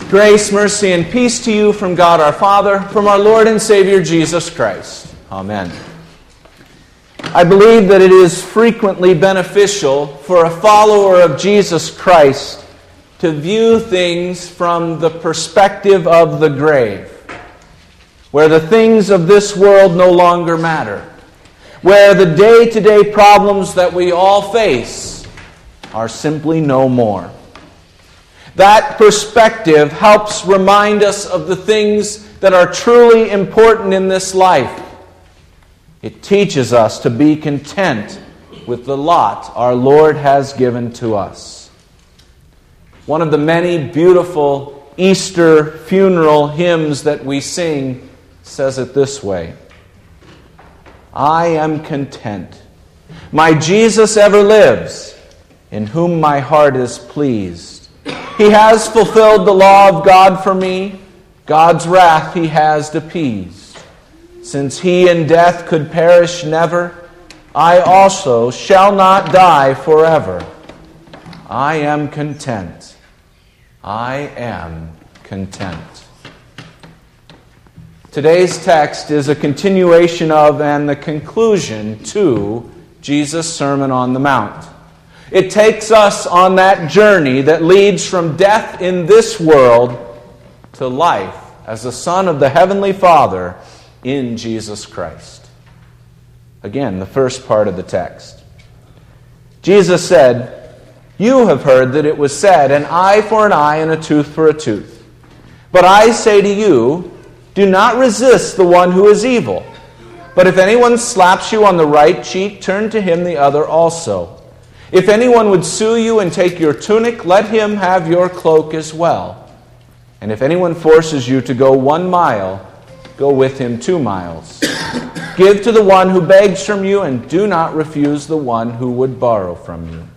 Grace, mercy, and peace to you from God our Father, from our Lord and Savior Jesus Christ. Amen. I believe that it is frequently beneficial for a follower of Jesus Christ to view things from the perspective of the grave, where the things of this world no longer matter, where the day-to-day problems that we all face are simply no more. That perspective helps remind us of the things that are truly important in this life. It teaches us to be content with the lot our Lord has given to us. One of the many beautiful Easter funeral hymns that we sing says it this way: I am content. My Jesus ever lives, in whom my heart is pleased. He has fulfilled the law of God for me. God's wrath he has appeased. Since he in death could perish never, I also shall not die forever. I am content. I am content. Today's text is a continuation of and the conclusion to Jesus' Sermon on the Mount. It takes us on that journey that leads from death in this world to life as the Son of the Heavenly Father in Jesus Christ. Again, the first part of the text. Jesus said, "You have heard that it was said, an eye for an eye and a tooth for a tooth. But I say to you, do not resist the one who is evil. But if anyone slaps you on the right cheek, turn to him the other also. If anyone would sue you and take your tunic, let him have your cloak as well. And if anyone forces you to go 1 mile, go with him 2 miles. Give to the one who begs from you, and do not refuse the one who would borrow from you."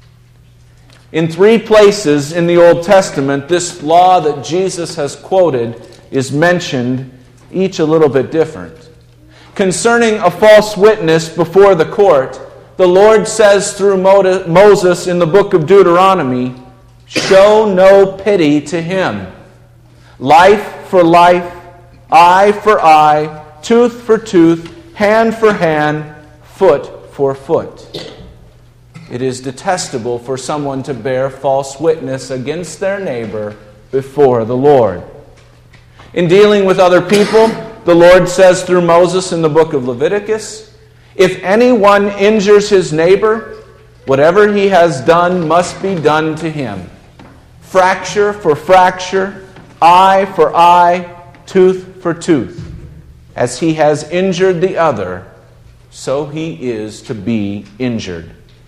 In 3 places in the Old Testament, this law that Jesus has quoted is mentioned, each a little bit different. Concerning a false witness before the court, the Lord says through Moses in the book of Deuteronomy, "Show no pity to him. Life for life, eye for eye, tooth for tooth, hand for hand, foot for foot." It is detestable for someone to bear false witness against their neighbor before the Lord. In dealing with other people, the Lord says through Moses in the book of Leviticus, "If anyone injures his neighbor, whatever he has done must be done to him. Fracture for fracture, eye for eye, tooth for tooth. As he has injured the other, so he is to be injured."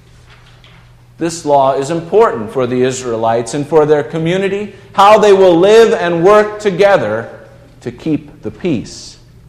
This law is important for the Israelites and for their community, how they will live and work together to keep the peace.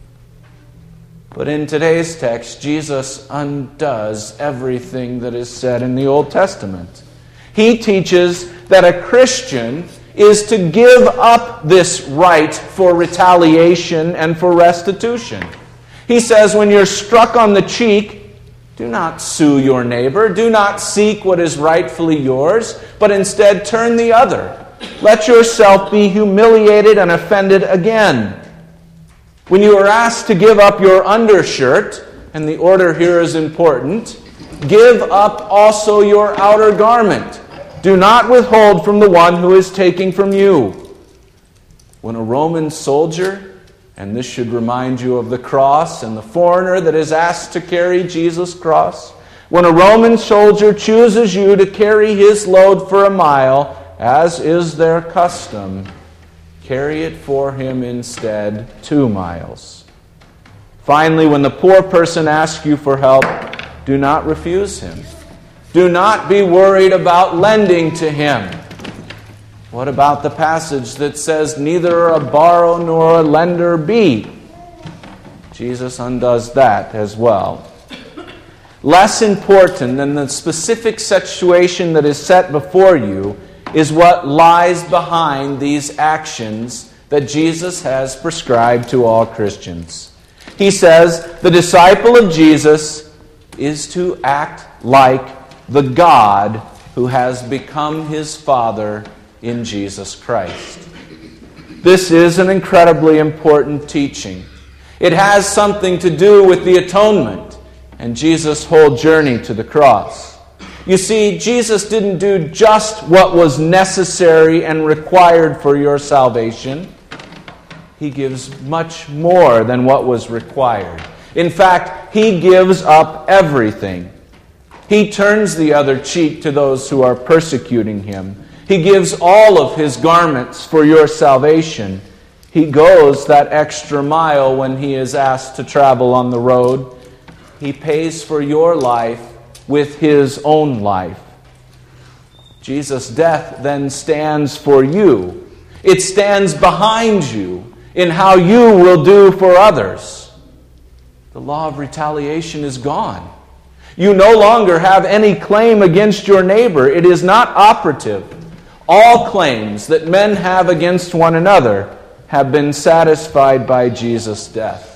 But in today's text, Jesus undoes everything that is said in the Old Testament. He teaches that a Christian is to give up this right for retaliation and for restitution. He says, when you're struck on the cheek, do not sue your neighbor. Do not seek what is rightfully yours, but instead turn the other. Let yourself be humiliated and offended again. When you are asked to give up your undershirt, and the order here is important, give up also your outer garment. Do not withhold from the one who is taking from you. When a Roman soldier, and this should remind you of the cross and the foreigner that is asked to carry Jesus' cross, when a Roman soldier chooses you to carry his load for 1 mile, as is their custom, carry it for him instead 2 miles. Finally, when the poor person asks you for help, do not refuse him. Do not be worried about lending to him. What about the passage that says, "Neither a borrower nor a lender be"? Jesus undoes that as well. Less important than the specific situation that is set before you is what lies behind these actions that Jesus has prescribed to all Christians. He says the disciple of Jesus is to act like the God who has become his Father in Jesus Christ. This is an incredibly important teaching. It has something to do with the atonement and Jesus' whole journey to the cross. You see, Jesus didn't do just what was necessary and required for your salvation. He gives much more than what was required. In fact, He gives up everything. He turns the other cheek to those who are persecuting Him. He gives all of His garments for your salvation. He goes that extra mile when He is asked to travel on the road. He pays for your life with His own life. Jesus' death then stands for you. It stands behind you in how you will do for others. The law of retaliation is gone. You no longer have any claim against your neighbor. It is not operative. All claims that men have against one another have been satisfied by Jesus' death.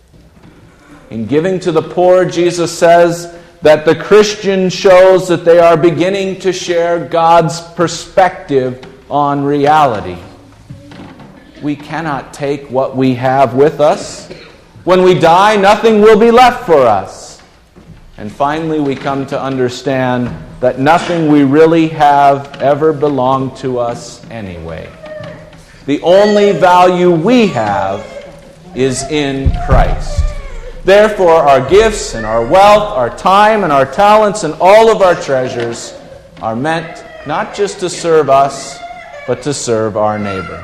In giving to the poor, Jesus says that the Christian shows that they are beginning to share God's perspective on reality. We cannot take what we have with us. When we die, nothing will be left for us. And finally, we come to understand that nothing we really have ever belonged to us anyway. The only value we have is in Christ. Therefore, our gifts and our wealth, our time and our talents and all of our treasures are meant not just to serve us, but to serve our neighbor.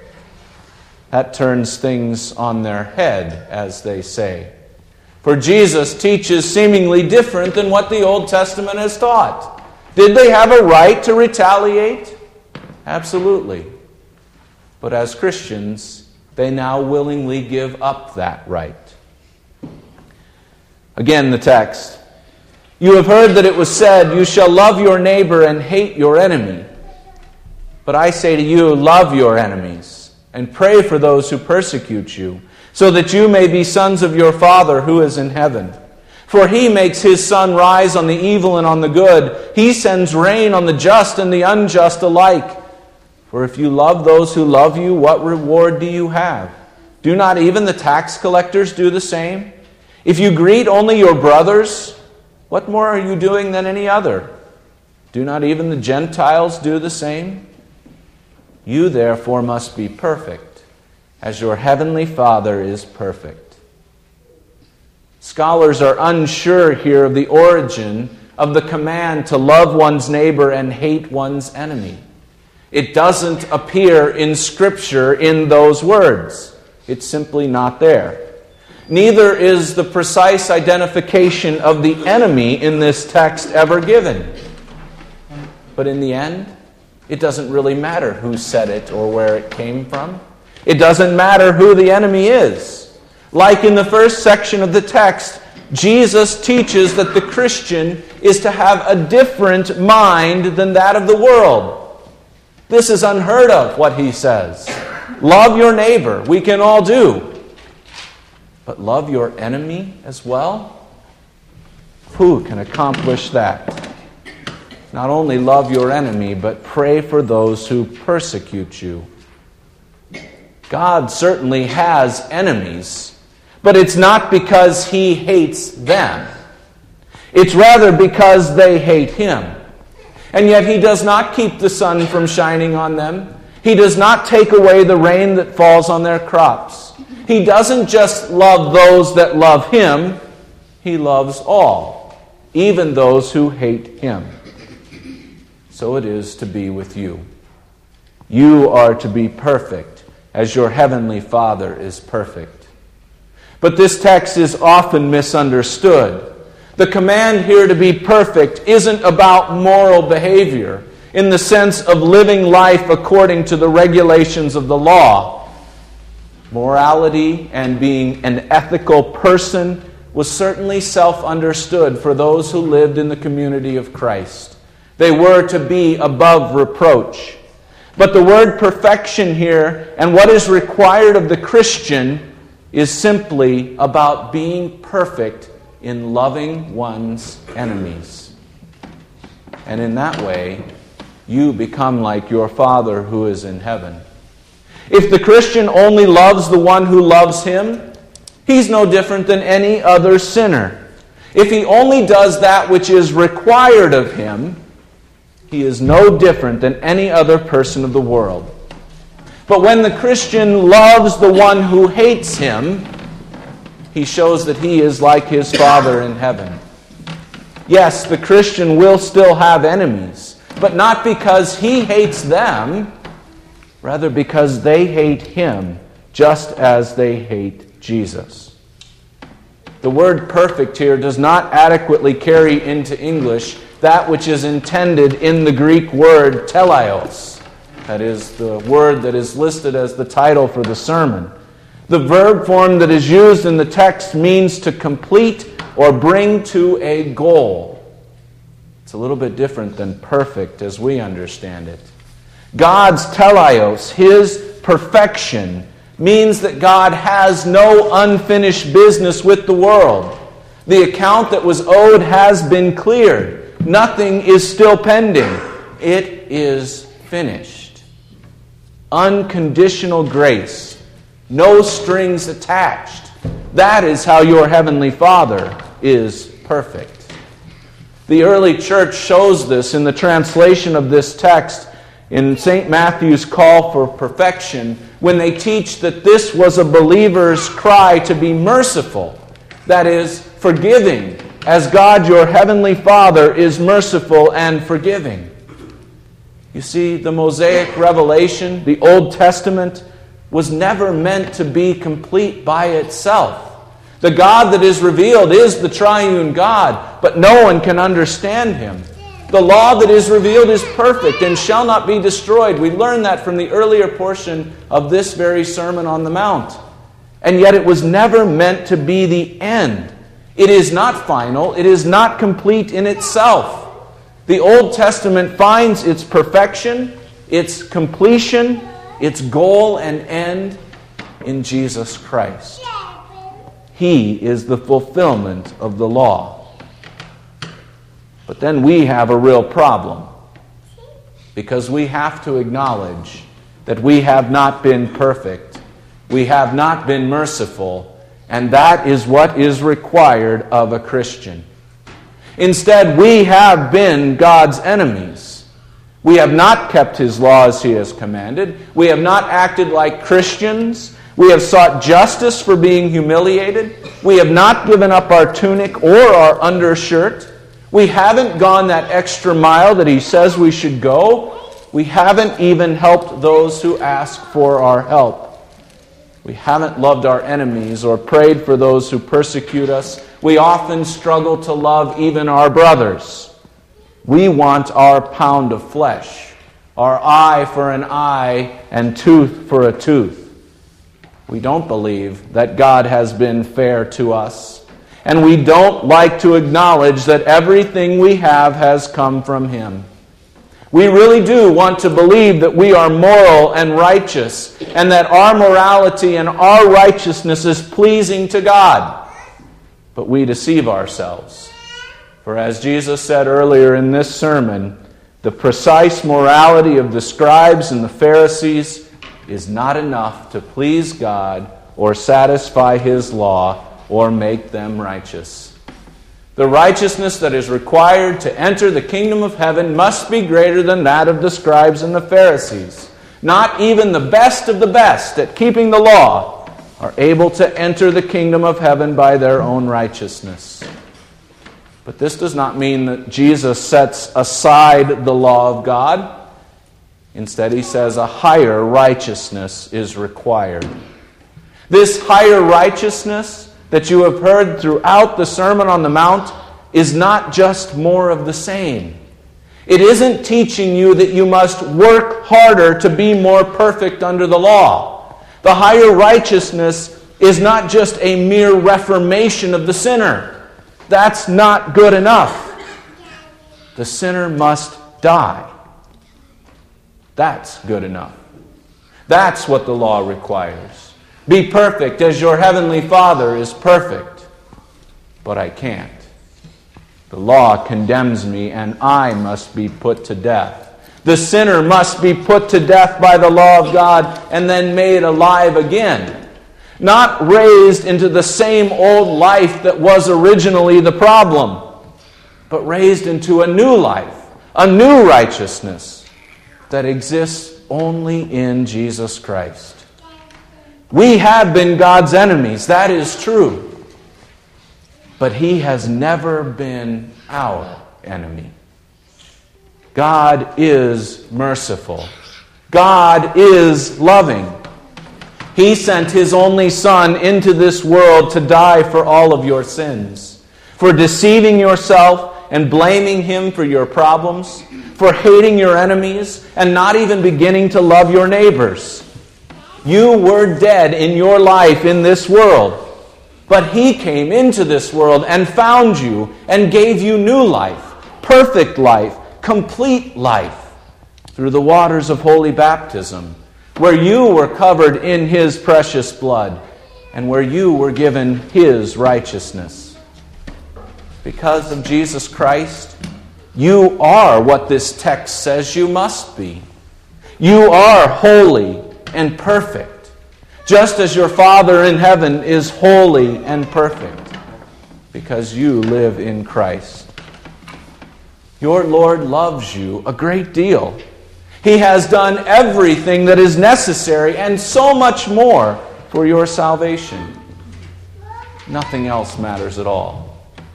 That turns things on their head, as they say. For Jesus teaches seemingly different than what the Old Testament has taught. Did they have a right to retaliate? Absolutely. But as Christians, they now willingly give up that right. Again, the text. You have heard that it was said, you shall love your neighbor and hate your enemy. But I say to you, love your enemies and pray for those who persecute you, so that you may be sons of your Father who is in heaven. For He makes His sun rise on the evil and on the good. He sends rain on the just and the unjust alike. For if you love those who love you, what reward do you have? Do not even the tax collectors do the same? If you greet only your brothers, what more are you doing than any other? Do not even the Gentiles do the same? You therefore must be perfect, as your heavenly Father is perfect. Scholars are unsure here of the origin of the command to love one's neighbor and hate one's enemy. It doesn't appear in Scripture in those words. It's simply not there. Neither is the precise identification of the enemy in this text ever given. But in the end, it doesn't really matter who said it or where it came from. It doesn't matter who the enemy is. Like in the first section of the text, Jesus teaches that the Christian is to have a different mind than that of the world. This is unheard of, what he says. Love your neighbor, we can all do. But love your enemy as well? Who can accomplish that? Not only love your enemy, but pray for those who persecute you. God certainly has enemies, but it's not because He hates them. It's rather because they hate Him. And yet He does not keep the sun from shining on them. He does not take away the rain that falls on their crops. He doesn't just love those that love Him. He loves all, even those who hate Him. So it is to be with you. You are to be perfect, as your heavenly Father is perfect. But this text is often misunderstood. The command here to be perfect isn't about moral behavior in the sense of living life according to the regulations of the law. Morality and being an ethical person was certainly self-understood for those who lived in the community of Christ. They were to be above reproach. But the word perfection here and what is required of the Christian is simply about being perfect in loving one's enemies. And in that way, you become like your Father who is in heaven. If the Christian only loves the one who loves him, he's no different than any other sinner. If he only does that which is required of him, he is no different than any other person of the world. But when the Christian loves the one who hates him, he shows that he is like his Father in heaven. Yes, the Christian will still have enemies, but not because he hates them, rather because they hate him, just as they hate Jesus. The word perfect here does not adequately carry into English that which is intended in the Greek word teleos. That is the word that is listed as the title for the sermon. The verb form that is used in the text means to complete or bring to a goal. It's a little bit different than perfect as we understand it. God's teleos, His perfection, means that God has no unfinished business with the world. The account that was owed has been cleared. Nothing is still pending. It is finished. Unconditional grace. No strings attached. That is how your Heavenly Father is perfect. The early church shows this in the translation of this text in St. Matthew's call for perfection, when they teach that this was a believer's cry to be merciful, that is, forgiving, as God your Heavenly Father is merciful and forgiving. You see, the Mosaic revelation, the Old Testament, was never meant to be complete by itself. The God that is revealed is the triune God, but no one can understand Him. The law that is revealed is perfect and shall not be destroyed. We learn that from the earlier portion of this very Sermon on the Mount. And yet it was never meant to be the end. It is not final. It is not complete in itself. The Old Testament finds its perfection, its completion, its goal and end in Jesus Christ. He is the fulfillment of the law. But then we have a real problem, because we have to acknowledge that we have not been perfect. We have not been merciful, and that is what is required of a Christian. Instead, we have been God's enemies. We have not kept His law as He has commanded. We have not acted like Christians. We have sought justice for being humiliated. We have not given up our tunic or our undershirt. We haven't gone that extra mile that He says we should go. We haven't even helped those who ask for our help. We haven't loved our enemies or prayed for those who persecute us. We often struggle to love even our brothers. We want our pound of flesh, our eye for an eye and tooth for a tooth. We don't believe that God has been fair to us. And we don't like to acknowledge that everything we have has come from Him. We really do want to believe that we are moral and righteous, and that our morality and our righteousness is pleasing to God. But we deceive ourselves. For as Jesus said earlier in this sermon, the precise morality of the scribes and the Pharisees is not enough to please God or satisfy His law or make them righteous. The righteousness that is required to enter the kingdom of heaven must be greater than that of the scribes and the Pharisees. Not even the best of the best at keeping the law are able to enter the kingdom of heaven by their own righteousness. But this does not mean that Jesus sets aside the law of God. Instead, He says a higher righteousness is required. This higher righteousness that you have heard throughout the Sermon on the Mount is not just more of the same. It isn't teaching you that you must work harder to be more perfect under the law. The higher righteousness is not just a mere reformation of the sinner. That's not good enough. The sinner must die. That's good enough. That's what the law requires. Be perfect as your heavenly Father is perfect. But I can't. The law condemns me, and I must be put to death. The sinner must be put to death by the law of God and then made alive again. Not raised into the same old life that was originally the problem, but raised into a new life, a new righteousness that exists only in Jesus Christ. We have been God's enemies, that is true. But He has never been our enemy. God is merciful. God is loving. He sent His only Son into this world to die for all of your sins, for deceiving yourself and blaming Him for your problems, for hating your enemies and not even beginning to love your neighbors. You were dead in your life in this world, but He came into this world and found you and gave you new life, perfect life, complete life, through the waters of holy baptism, where you were covered in His precious blood and where you were given His righteousness. Because of Jesus Christ, you are what this text says you must be. You are holy and perfect, just as your Father in heaven is holy and perfect, because you live in Christ. Your Lord loves you a great deal. He has done everything that is necessary and so much more for your salvation. Nothing else matters at all.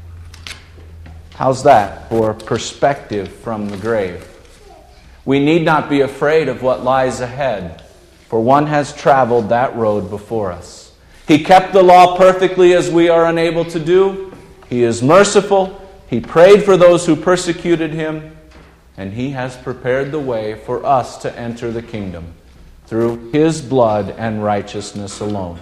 How's that for perspective from the grave? We need not be afraid of what lies ahead, for one has traveled that road before us. He kept the law perfectly as we are unable to do. He is merciful. He prayed for those who persecuted Him, and He has prepared the way for us to enter the kingdom through His blood and righteousness alone.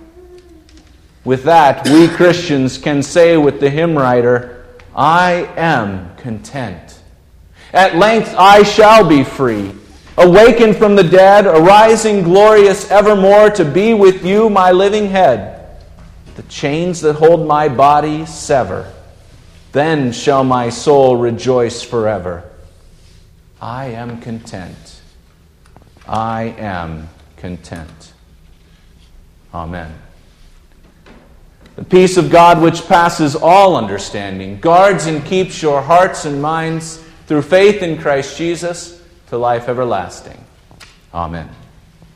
With that, we Christians can say with the hymn writer, I am content. At length I shall be free, awakened from the dead, arising glorious evermore to be with you, my living head. The chains that hold my body sever. Then shall my soul rejoice forever. I am content. I am content. Amen. The peace of God, which passes all understanding, guards and keeps your hearts and minds through faith in Christ Jesus to life everlasting. Amen.